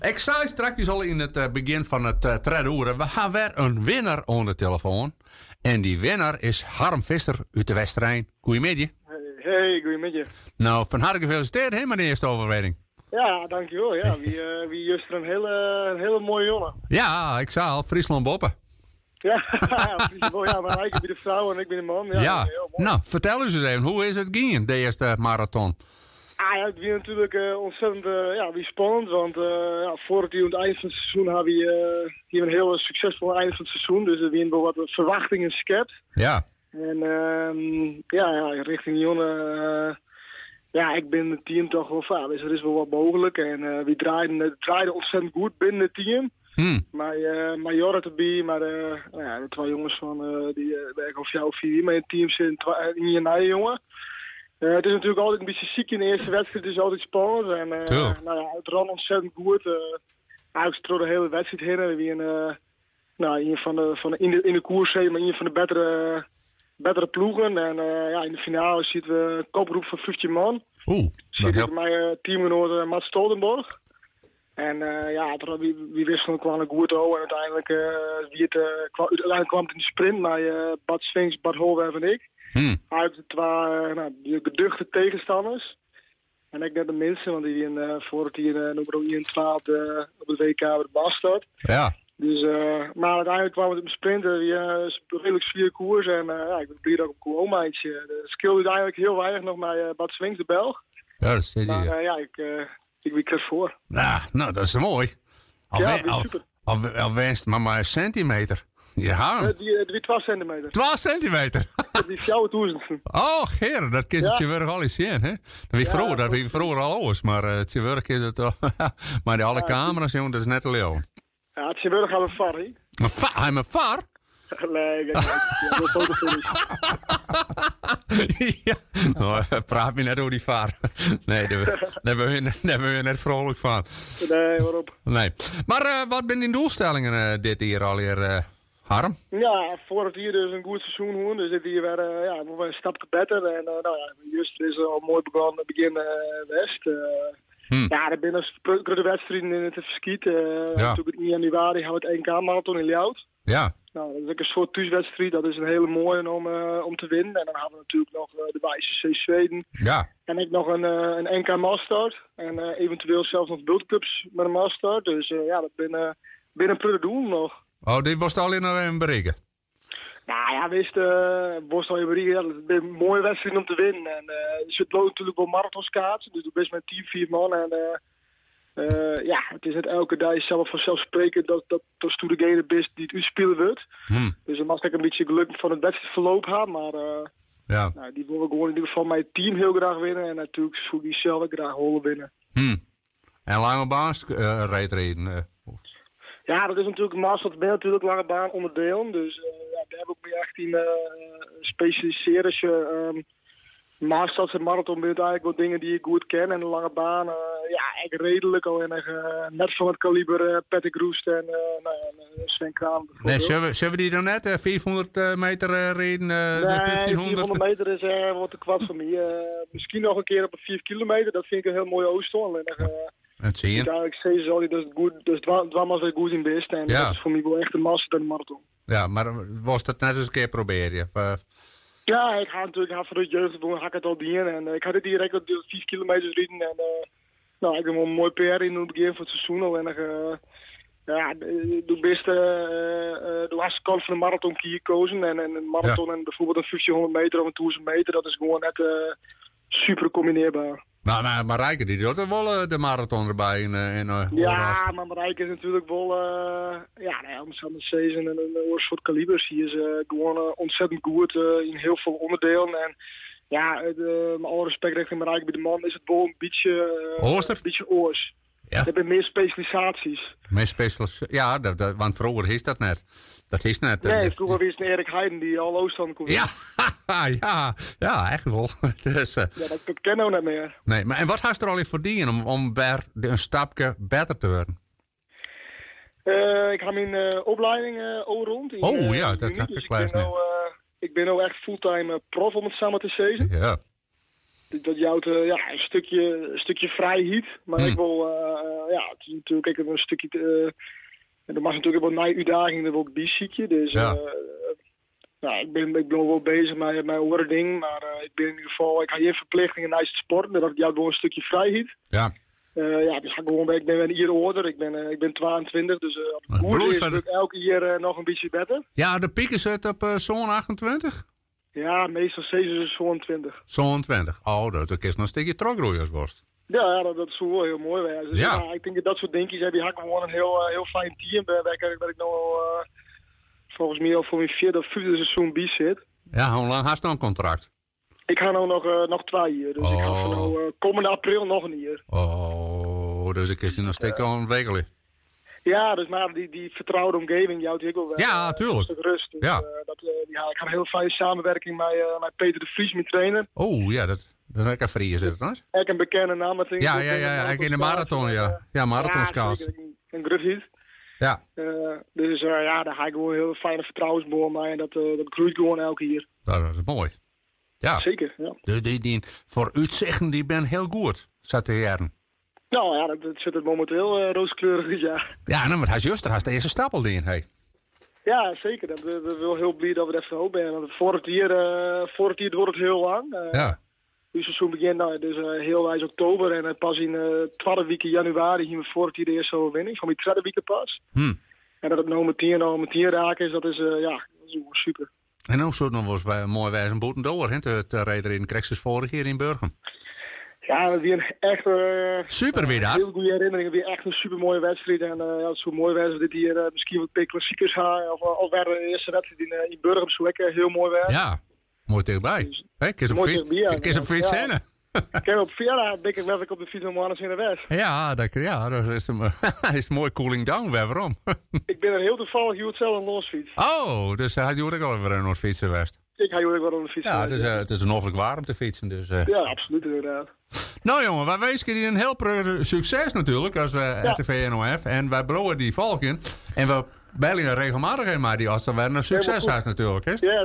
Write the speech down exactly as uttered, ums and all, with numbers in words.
Ik zei straks al in het uh, begin van het uh, tredoeren. We gaan weer een winnaar aan de telefoon. En die winnaar is Harm Visser uit de Westerijn. Goedemiddag. Hey, goedemiddag. Nou, van harte gefeliciteerd, hè, met de eerste overwinning. Ja, dankjewel. Ja, wie, uh, wie is er een hele, een hele mooie jongen. Ja, ik zei al, Friesland Boppen. Ja, ja, maar ik ben de vrouw en ik ben de man. Ja, ja. Heel mooi. Nou, vertel eens eens even, hoe is het gegaan, de eerste marathon? Ah ja, het was natuurlijk uh, ontzettend uh, ja, wie spannend, want uh, ja, voor het, het eind van het seizoen hebben we uh, een heel succesvol eind van het seizoen, dus er waren wel wat verwachtingen schept. Ja. En uh, ja, ja, richting Jonne, uh, ja, ik ben het team toch wel van, dus er is wel wat mogelijk en uh, we draaiden, draaiden ontzettend goed binnen het team. Hmm. Maar, uh, maar Jorrit erbij, maar uh, nou ja, de twee jongens van uh, die uh, werken of jou of vier met het team zitten in je naaien jongen. Uh, het is natuurlijk altijd een beetje ziek in de eerste wedstrijd, het is altijd spannend. En uh, nou ja, het ran ontzettend goed. Uh, eigenlijk door de hele wedstrijd heen. Wie een, uh, nou, een van de, van de, in, de, in de koers, maar een van de betere, betere ploegen. En uh, ja, in de finale ziet we een kopgroep van vijftien man. Oeh, ziet ik mijn uh, teamgenoot uh, Mats Stoltenborg. En uh, ja, het, wie, wie wisselen kwam goed over. En uiteindelijk, uh, wie het, uh, kwam, uiteindelijk kwam het in de sprint met uh, Bart Sphinx, Bart Holwerf en ik. Hmm. Uit het waren nou, de geduchte tegenstanders. En ik net de minste, want die in, uh, voordat hij in uh, nummer eenentwaalf uh, op het W K bij de bas staat. Ja. Dus, uh, maar uiteindelijk kwam het op een sprint. Uh, uh, redelijk zwier koers. En uh, ja, ik ben blij dat ik op een koolmeidje. De skill uiteindelijk heel weinig nog met uh, Bart Swings, de Belg. Ja, dat zit maar hier. uh, ja, ik, uh, ik ben er voor. Nou, nou, dat is mooi. Al ja, we, al, super. Al, al, al wenst maar maar een centimeter. Ja. Uh, die, uh, die twaalf centimeter. twaalf centimeter? Die is jouw duizendste. Oh, heer, dat kun je ja. het je werk al eens zien, hè? Dat wie ja, vroeger, dat wie vroeger al alles, maar uh, het je werk is het al. Maar die alle ja, camera's, jongen, dat is net een leeuw. Ja, het je werk gaan we var, hè? Een var? Hij een var? Nee, kijk, ja, dat is ook een ja, nou, praat me net over die vaar. Nee, daar hebben we net vrolijk van. Nee, waarop? Nee. Maar uh, wat zijn die doelstellingen uh, dit hier alweer, uh, Harm? Ja, voor het hier dus een goed seizoen hoor. Dus dit hier weer, uh, ja, we een stap te beter. En uh, nou ja, juist is al mooi begonnen begin uh, West. Uh, hmm. Ja, er zijn grote wedstrijden in het verschiet. Uh, ja. Natuurlijk in januari gaan we het één K-marathon in Ljout. Ja. Nou, dat is ook een soort thuiswedstrijd. Dat is een hele mooie om, uh, om te winnen. En dan hebben we natuurlijk nog uh, de Wijze C Zweden. Ja. En ik nog een, uh, een N K Masters. En uh, eventueel zelfs nog Bultcups met een Master. Dus uh, ja, dat ben, uh, ben een prille doel nog. Oh, dit was het al in een bereiken? Nou ja, wist, uh, was al in bereiken. Ja, dat is een mooie wedstrijd om te winnen. En uh, er zit natuurlijk wel marathonskaatsen. Dus ik ben best met team vier man. En uh, Uh, ja, het is net elke dag zelf vanzelfsprekend dat dat dat toen degene best die het uitspelen wordt. Hmm. Dus dan mag ik een beetje geluk van het wedstrijdverloop hebben, maar uh, ja. nou, die willen gewoon in ieder geval mijn team heel graag winnen en natuurlijk zou die zelf graag willen winnen. Hmm. En lange baan uh, rijden? Uh. Ja, dat is natuurlijk Master ben natuurlijk lange baan onderdeel, dus uh, ja, daar heb ik me echt in uh, specialiseren. Als je um, Maasters en marathon bent eigenlijk wel dingen die ik goed ken. En de lange baan, uh, ja, ik redelijk al en uh, net van het kaliber uh, Patrick Roest en uh, nou, uh, Sven Kraan. Nee, zullen we, zullen we die dan net uh, vierhonderd meter uh, reden? Uh, nee, de vijftienhonderd vierhonderd meter is uh, wat te kwart van mij. Uh, misschien nog een keer op een vier kilometer, dat vind ik een heel mooie oostol. En uh, dat zie je. Uiteindelijk steeds al die, dat is goed, dat is dwaalmaals weer goed in best. En ja. dat is voor mij wel echt een master dan de marathon. Ja, maar was dat net eens een keer proberen? Uh, Ja, ik ga natuurlijk ga vanuit jeugd doen, ga ik het al dienen. En uh, ik ga dit direct op de vijf kilometer rijden. En uh, nou, ik heb wel een mooi P R in het begin van het seizoen al. En uh, ja, de beste, uh, uh, de laatste kant van de marathon gekozen. En, en een marathon ja. en bijvoorbeeld een vijftienhonderd meter of een duizend meter, dat is gewoon net uh, super combineerbaar. Maar, maar Marijke, die doet er wel uh, de marathon erbij in, uh, in uh, ja, maar Marijke is natuurlijk wel, uh, ja, nee, Amsterdam Season en een uh, soort kalibers. Die is uh, gewoon uh, ontzettend goed uh, in heel veel onderdelen. En ja, uh, met alle respect richting Marijke bij de man is het wel een beetje, uh, een beetje oors. Ja. Er hebben meer specialisaties. Meer specialisaties, ja, dat, dat, want vroeger is dat net. Dat is net. Nee, uh, vroeger was het Erik Heiden die al Oostland kon ja, ja, ja, echt wel. dus, uh, ja, dat, dat kennen we niet meer. Nee, maar en wat had je er al in verdienen om, om weer een stapje beter te worden? Uh, ik ga mijn uh, opleiding uh, al rond. In, oh uh, ja, dat heb dus ik gelezen. Ik ben nou uh, echt fulltime uh, prof om het samen te zeggen. Ja. dat jouwt uh, ja, een stukje, een stukje vrijheid. Maar Hmm. ik wil, uh, ja, het is natuurlijk ik een stukje, uh, er mag natuurlijk wel nieuwe uitdagingen er wel bijzieken. Dus Ja. uh, ja, ik ben, ik ben wel bezig met mijn wording, maar uh, ik ben in ieder geval, ik ga geen verplichtingen naast het sporten. Dat jouwt wel een stukje vrijheid. Ja. Uh, ja, dus ga ik gewoon, ik ben een jaar ouder, ik ben, uh, ik ben tweeëntwintig, dus uh, op het Bloed is van de- het elke jaar uh, nog een beetje beter. Ja, de pieken zit op uh, zo'n achtentwintig? Ja, meestal zeven is zo'n twintig. Zo'n twintig. Oh, dat is nog een stukje trokroeiersworst. Ja, ja, dat, dat is wel heel mooi. Hè. Dus, Ja. ja. Ik denk dat dat soort dingetjes heb je hak gewoon een heel, uh, heel fijn team. Waar ik, waar ik nou uh, volgens mij al voor mijn vierde of vijfde seizoen bij zit. Ja, hoe lang hast je dan een contract? Ik ga nou nog, uh, nog twee jaar. Dus ik ga Oh. van nou, uh, komende april nog een jaar. Oh, dus ik is die nog steeds al een weekje. Ja, dus maar die, die vertrouwde omgeving jouwt ik wel wel. Ja, uh, tuurlijk. een stuk rust. Dus, Ja. uh, dat, uh, ja, ik ga een heel fijne samenwerking met, uh, met Peter de Vries, mijn trainer. Oh, ja, dat, dat heb ik even vrije zitten, hè? Ik een bekende naam. met een- Ja, ja, ja, ja, ik in de marathon, ja. Ja, marathonskaas. Ja, zeker. Een grufhiet. Ja, Uh, dus uh, ja, daar ga ik gewoon een heel fijne vertrouwensboom mee. En dat, uh, dat groeit gewoon elke keer. dat is mooi. Ja, Zeker, ja. dus die, die voor uitzichten, die ben heel goed, zat de jaren. Nou ja, dat, dat zit het momenteel uh, rooskleurig is, ja. Ja, nou, maar hij is juist, hij is de eerste stapel in, hey. Ja, zeker. Dat, we zijn wel heel blij dat we er even hoop zijn. Want vorig jaar, uh, vorig jaar wordt het heel lang. Uh, Ja, Het seizoen begint nou, dus uh, heel wijs oktober. En uh, pas in de uh, tweede week in januari gingen we vorig jaar de eerste overwinning. Van die tweede week pas. hm. En dat het nou meteen, nou meteen raken is, dat is, uh, ja, dat is gewoon super. En nou zou het nog wel eens wij- mooi wijze een boeten door, hè, te, te rijden in Krexus vorig jaar in Burgum. Ja, dat weer een echt... Uh, Super weer daar. Heel goede herinneringen. Weer echt een super mooie wedstrijd. En uh, ja, het is zo mooi was dit hier uh, misschien wat P klassiekers gaan. Of, of werden de eerste wedstrijd in, uh, in Burgum zo ook uh, heel mooi was. Ja, mooi dichtbij. Dus- Hé, kies op Mooi fiets, dichtbij, ja. kies op fiets Ja. heen. Ik heb op verjaardag denk ik wel dat ik op de fiets nog maar eens in de West. Ja, dat, ja, dat is een, is een mooi cooling down weer. Waarom? Ik ben er heel toevallig hier hetzelfde een losfiets. Oh, dus hij doet ook al even een fiets geweest. Ik ga hier ook wel op de fiets. Ja, het is, uh, het is een ongelooflijk warm om te fietsen. Dus, uh. Ja, absoluut inderdaad. Nou jongen, wij wensen jullie een heel pre- succes natuurlijk als uh, R T V N O F. En wij brouwen die volken. En we bellen je regelmatig in, maar die als er weer een succes Helemaal is natuurlijk. Hè? Ja,